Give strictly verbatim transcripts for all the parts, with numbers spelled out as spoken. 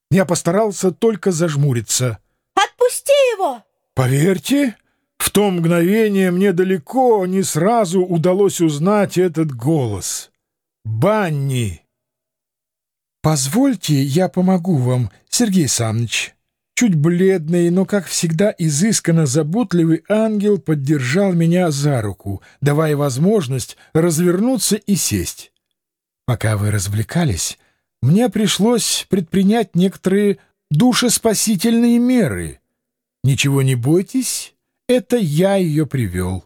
Я постарался только зажмуриться. Отпусти его! Поверьте, в то мгновение мне далеко не сразу удалось узнать этот голос. Банни. «Позвольте, я помогу вам, Сергей Саныч». Чуть бледный, но, как всегда, изысканно заботливый ангел поддержал меня за руку, давая возможность развернуться и сесть. Пока вы развлекались, мне пришлось предпринять некоторые душеспасительные меры. Ничего не бойтесь, это я ее привел.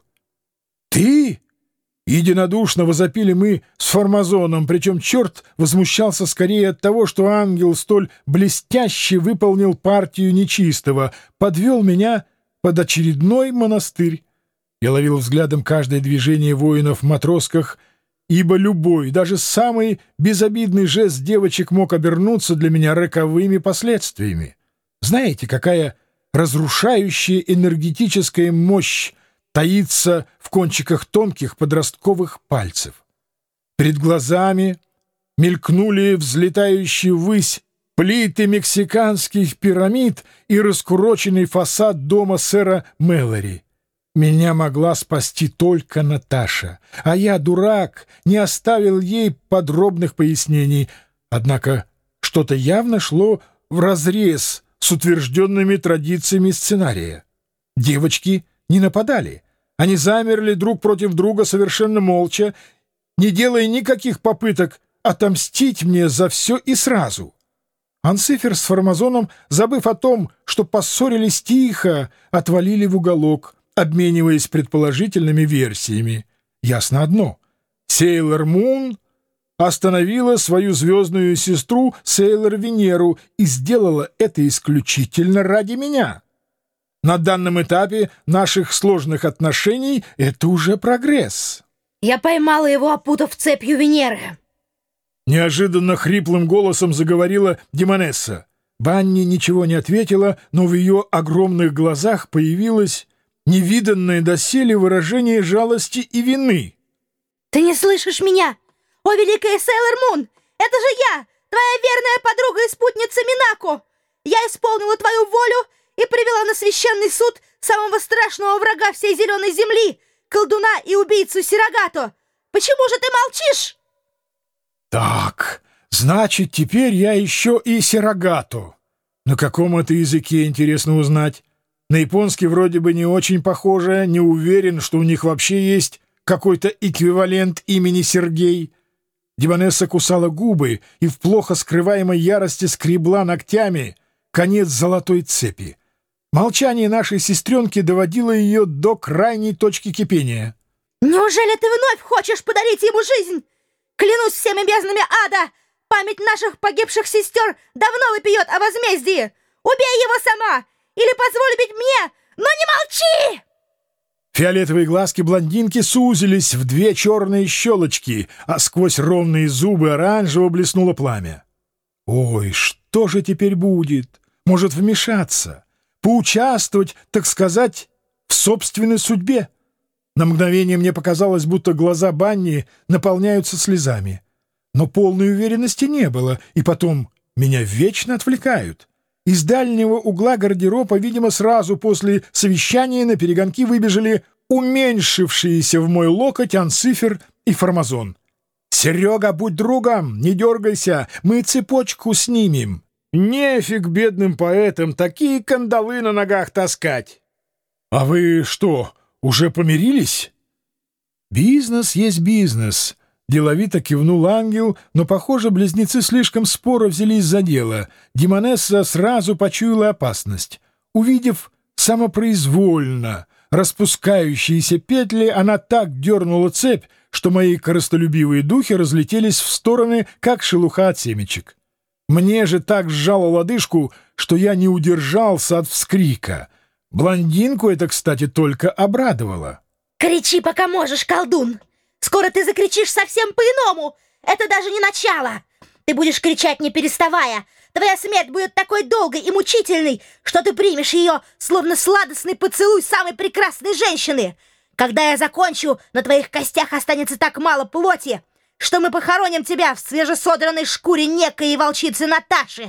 «Ты?» Единодушно возопили мы с Формазоном, причем черт возмущался скорее от того, что ангел столь блестяще выполнил партию нечистого, подвел меня под очередной монастырь. Я ловил взглядом каждое движение воинов в матросках, ибо любой, даже самый безобидный жест девочек мог обернуться для меня роковыми последствиями. Знаете, какая разрушающая энергетическая мощь таится в кончиках тонких подростковых пальцев. Перед глазами мелькнули взлетающие ввысь плиты мексиканских пирамид и раскуроченный фасад дома сэра Мэлори. Меня могла спасти только Наташа, а я, дурак, не оставил ей подробных пояснений. Однако что-то явно шло вразрез с утвержденными традициями сценария. Девочки не нападали. Они замерли друг против друга совершенно молча, не делая никаких попыток отомстить мне за все и сразу. Анцифер с Формазоном, забыв о том, что поссорились тихо, отвалили в уголок, обмениваясь предположительными версиями. Ясно одно — Сейлор Мун остановила свою звездную сестру Сейлор Венеру и сделала это исключительно ради меня. На данном этапе наших сложных отношений это уже прогресс. Я поймала его, опутав цепью Венеры. Неожиданно хриплым голосом заговорила Демонесса. Банни ничего не ответила, но в ее огромных глазах появилось невиданное доселе выражение жалости и вины. Ты не слышишь меня? О, великая Сейлор Мун! Это же я, твоя верная подруга и спутница Минако! Я исполнила твою волю и привела на священный суд самого страшного врага всей зеленой земли, колдуна и убийцу Сирогато. Почему же ты молчишь? Так, значит, теперь я еще и Сирогато. На каком это языке, интересно узнать? На японский вроде бы не очень похоже, не уверен, что у них вообще есть какой-то эквивалент имени Сергей. Демонесса кусала губы и в плохо скрываемой ярости скребла ногтями конец золотой цепи. Молчание нашей сестренки доводило ее до крайней точки кипения. «Неужели ты вновь хочешь подарить ему жизнь? Клянусь всеми безднами ада, память наших погибших сестер давно вопиет о возмездии. Убей его сама или позволь убить мне, но не молчи!» Фиолетовые глазки блондинки сузились в две черные щелочки, а сквозь ровные зубы оранжево блеснуло пламя. «Ой, что же теперь будет? Может вмешаться? Поучаствовать, так сказать, в собственной судьбе?» На мгновение мне показалось, будто глаза Банни наполняются слезами. Но полной уверенности не было, и потом меня вечно отвлекают. Из дальнего угла гардероба, видимо, сразу после совещания на перегонки выбежали уменьшившиеся в мой локоть Анцифер и Формазон. «Серега, будь другом, не дергайся, мы цепочку снимем. Нефиг бедным поэтам такие кандалы на ногах таскать». «А вы что, уже помирились?» «Бизнес есть бизнес», — деловито кивнул ангел, но, похоже, близнецы слишком споро взялись за дело. Демонесса сразу почуяла опасность. Увидев самопроизвольно распускающиеся петли, она так дернула цепь, что мои корыстолюбивые духи разлетелись в стороны, как шелуха от семечек. Мне же так сжало лодыжку, что я не удержался от вскрика. Блондинку это, кстати, только обрадовало. «Кричи, пока можешь, колдун! Скоро ты закричишь совсем по-иному! Это даже не начало! Ты будешь кричать, не переставая! Твоя смерть будет такой долгой и мучительной, что ты примешь ее, словно сладостный поцелуй самой прекрасной женщины! Когда я закончу, на твоих костях останется так мало плоти, что мы похороним тебя в свежесодранной шкуре некой волчицы Наташи,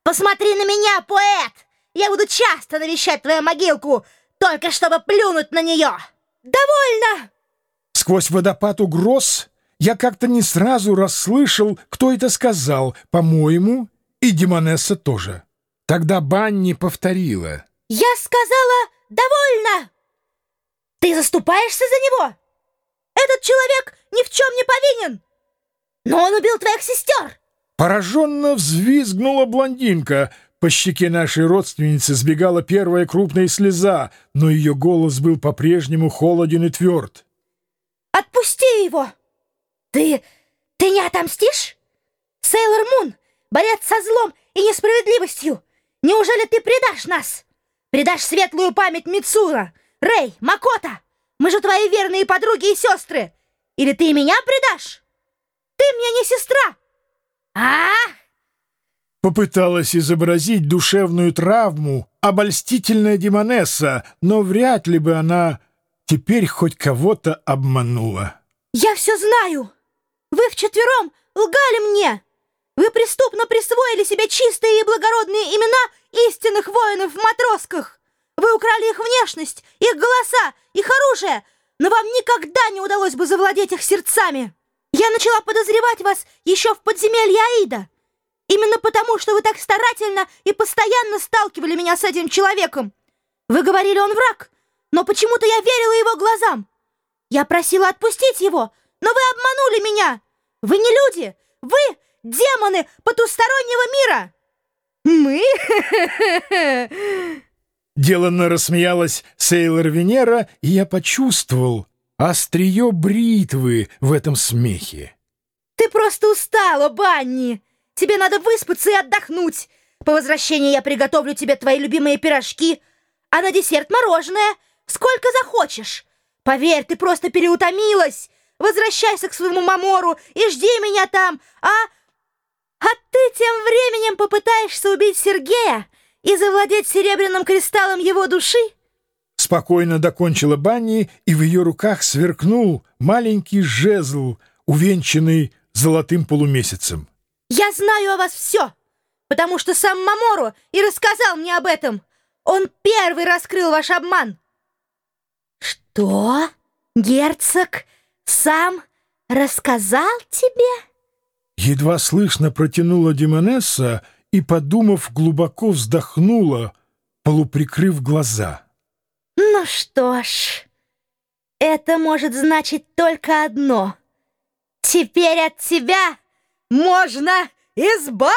Посмотри на меня, поэт! Я буду часто навещать твою могилку, только чтобы плюнуть на нее! Довольно!» Сквозь водопад угроз я как-то не сразу расслышал, кто это сказал, по-моему, и Демонесса тоже. Тогда Банни повторила: «Я сказала довольно! Ты заступаешься за него? Этот человек ни в чем не повинен! Но он убил твоих сестер!» Пораженно взвизгнула блондинка. По щеке нашей родственницы сбегала первая крупная слеза, но ее голос был по-прежнему холоден и тверд. «Отпусти его! Ты... ты не отомстишь? Сейлор Мун, борец со злом и несправедливостью! Неужели ты предашь нас? Предашь светлую память Мицура, Рэй, Макото? Мы же твои верные подруги и сестры! Или ты меня предашь? Ты мне не сестра! А?» Попыталась изобразить душевную травму обольстительная Демонесса, но вряд ли бы она теперь хоть кого-то обманула. «Я все знаю! Вы вчетвером лгали мне! Вы преступно присвоили себе чистые и благородные имена истинных воинов в матросках! Вы украли их внешность, их голоса, их оружие, но вам никогда не удалось бы завладеть их сердцами! Я начала подозревать вас еще в подземелье Аида! Именно потому, что вы так старательно и постоянно сталкивали меня с этим человеком! Вы говорили, он враг, но почему-то я верила его глазам! Я просила отпустить его, но вы обманули меня! Вы не люди! Вы демоны потустороннего мира!» «Мы?» Деланно рассмеялась Сейлор Венера, и я почувствовал острие бритвы в этом смехе. «Ты просто устала, Банни! Тебе надо выспаться и отдохнуть! По возвращении я приготовлю тебе твои любимые пирожки, а на десерт мороженое, сколько захочешь! Поверь, ты просто переутомилась! Возвращайся к своему Мамору и жди меня там, а... А ты тем временем попытаешься убить Сергея и завладеть серебряным кристаллом его души?» Спокойно докончила Банни, и в ее руках сверкнул маленький жезл, увенчанный золотым полумесяцем. «Я знаю о вас все, потому что сам Мамору и рассказал мне об этом. Он первый раскрыл ваш обман». «Что? Герцог сам рассказал тебе?» Едва слышно протянула Демонесса и, подумав, глубоко вздохнула, полуприкрыв глаза. «Ну что ж, это может значить только одно. Теперь от тебя можно избавиться!»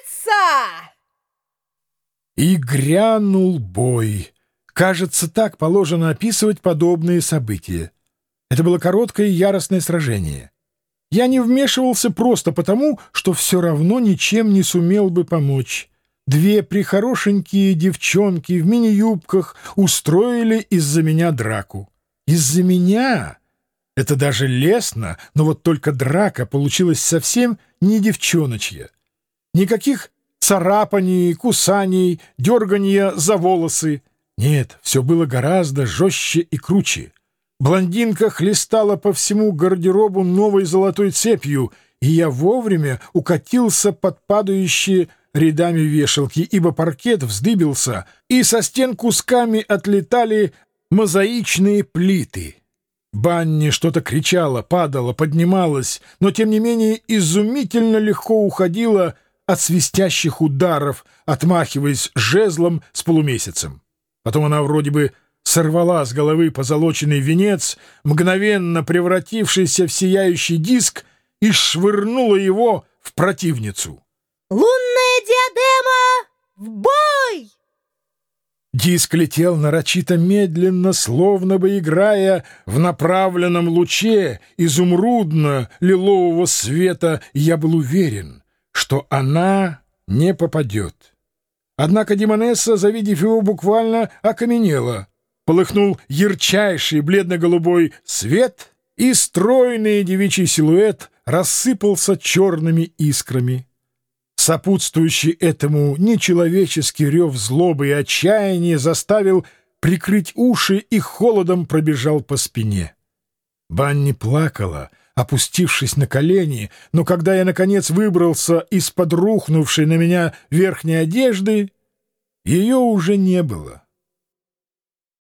И грянул бой. Кажется, так положено описывать подобные события. Это было короткое и яростное сражение. Я не вмешивался просто потому, что все равно ничем не сумел бы помочь. Две прихорошенькие девчонки в мини-юбках устроили из-за меня драку. Из-за меня? Это даже лестно, но вот только драка получилась совсем не девчоночья. Никаких царапаний, кусаний, дерганья за волосы. Нет, все было гораздо жестче и круче. Блондинка хлестала по всему гардеробу новой золотой цепью, и я вовремя укатился под падающие рядами вешалки, ибо паркет вздыбился, и со стен кусками отлетали мозаичные плиты. Банни что-то кричала, падала, поднималась, но тем не менее изумительно легко уходила от свистящих ударов, отмахиваясь жезлом с полумесяцем. Потом она вроде бы сорвала с головы позолоченный венец, мгновенно превратившийся в сияющий диск, и швырнула его в противницу. «Лунная диадема! В бой!» Диск летел нарочито медленно, словно бы играя в направленном луче изумрудно-лилового света, и я был уверен, что она не попадет. Однако Демонесса, завидев его, буквально окаменела. Полыхнул ярчайший бледно-голубой свет, и стройный девичий силуэт рассыпался черными искрами. Сопутствующий этому нечеловеческий рев злобы и отчаяния заставил прикрыть уши и холодом пробежал по спине. Банни плакала, опустившись на колени, но когда я, наконец, выбрался из-под рухнувшей на меня верхней одежды, ее уже не было.